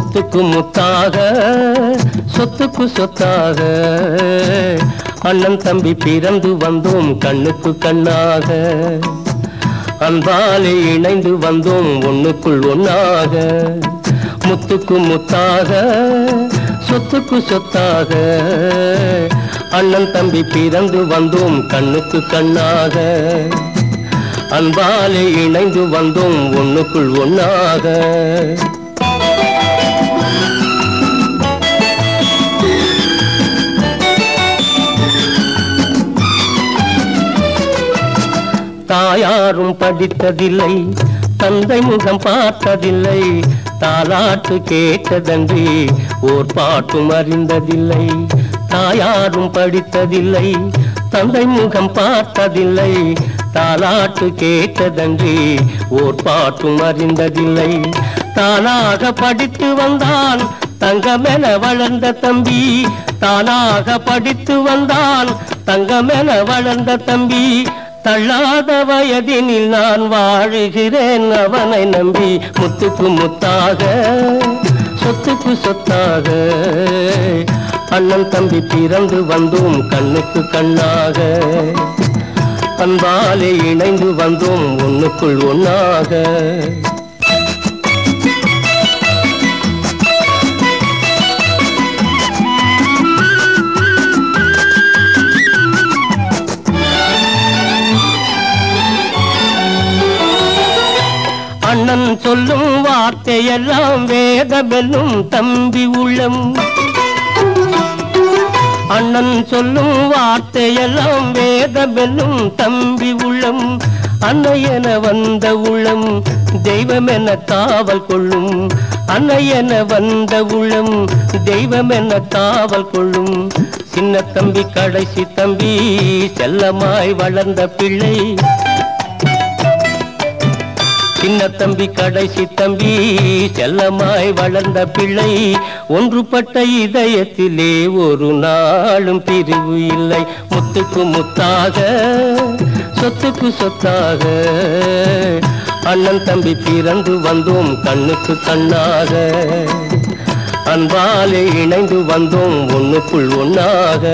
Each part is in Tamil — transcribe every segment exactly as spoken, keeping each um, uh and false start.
முத்துக்கு முத்தாக சொத்துக்கு சொத்தாக அண்ணன் தம்பி பிறந்து வந்தோம் கண்ணுக்கு கண்ணாக அன்பாலே இணைந்து வந்தோம் ஒண்ணுக்குள் ஒன்னாக முத்துக்கு முத்தாக சொத்துக்கு சொத்தாக அண்ணன் தம்பி பிறந்து வந்தோம் கண்ணுக்கு கண்ணாக அன்பாலே இணைந்து வந்தோம் ஒண்ணுக்குள் ஒன்னாக தாயாரும் படித்ததில்லை தந்தை முகம் பார்த்ததில்லை தாலாட்டு கேட்டதன்றி ஓர் பாட்டும் அறிந்ததில்லை தாயாரும் படித்ததில்லை தந்தை முகம் பார்த்ததில்லை தாலாட்டு கேட்டதன்றி ஓர் பாட்டும் அறிந்ததில்லை தானாக படித்து வந்தான் தங்கமென வளர்ந்த தம்பி தானாக படித்து வந்தான் தங்கமென வளர்ந்த தம்பி தள்ளாத வயதினில் நான் வாழுகிறேன் அவனை நம்பி முத்துக்கு முத்தாக சொத்துக்கு சொத்தாக அண்ணன் தம்பி பிறந்து வந்தோம் கண்ணுக்கு கண்ணாக அன்பாலே இணைந்து வந்தோம் ஒண்ணுக்குள் ஒன்னாக அண்ணன் சொல்லும் வார்த்தையெல்லாம் வேதமென்னும் தம்பி உள்ளம் அண்ணன் சொல்லும் வார்த்தையெல்லாம் வேதமென்னும் தம்பி உள்ளம் அன்னையென வந்த உள்ளம் தெய்வமென காவல் கொள்ளும் அன்னையென வந்த உள்ளம் தெய்வமென காவல் கொள்ளும் சின்ன தம்பி கடைசி தம்பி செல்லமாய் வளர்ந்த பிள்ளை சின்ன தம்பி கடைசி தம்பி செல்லமாய் வளர்ந்த பிள்ளை ஒன்றுபட்ட இதயத்திலே ஒரு நாளும் பிரிவு இல்லை முத்துக்கு முத்தாக சொத்துக்கு சொத்தாக அண்ணன் தம்பி பிறந்து வந்தோம் கண்ணுக்கு கண்ணாக அன்பாலே இணைந்து வந்தோம் ஒண்ணுக்குள் ஒன்னாக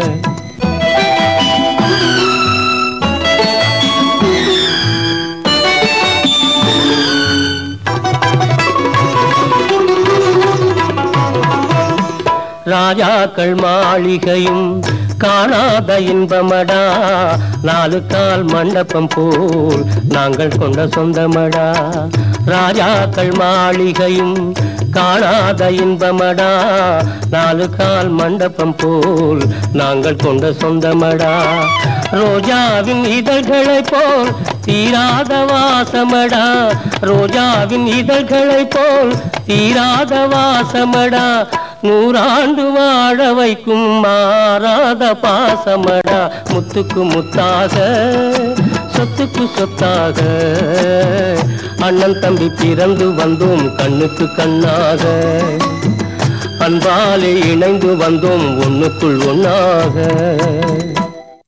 ராஜாக்கள் மாளிகையும் காணாத இன்பமடா நாலு கால் மண்டபம் போல் நாங்கள் கொண்ட சொந்தமடா ராஜாக்கள் மாளிகையும் காணாத இன்பமடா நாலு கால் மண்டபம் போல் நாங்கள் கொண்ட சொந்தமடா ரோஜாவின் இதழ்களை போல் தீராத வாசமடா ரோஜாவின் இதழ்களை போல் தீராத வாசமடா நூறாண்டு வாழ வைக்கும் மாறாத பாசமடா முத்துக்கு முத்தாக சொத்துக்கு சொத்தாக அண்ணன் தம்பி பிறந்து வந்தோம் கண்ணுக்கு கண்ணாக அன்பாலே இணைந்து வந்தோம் ஒண்ணுக்குள் ஒன்னாக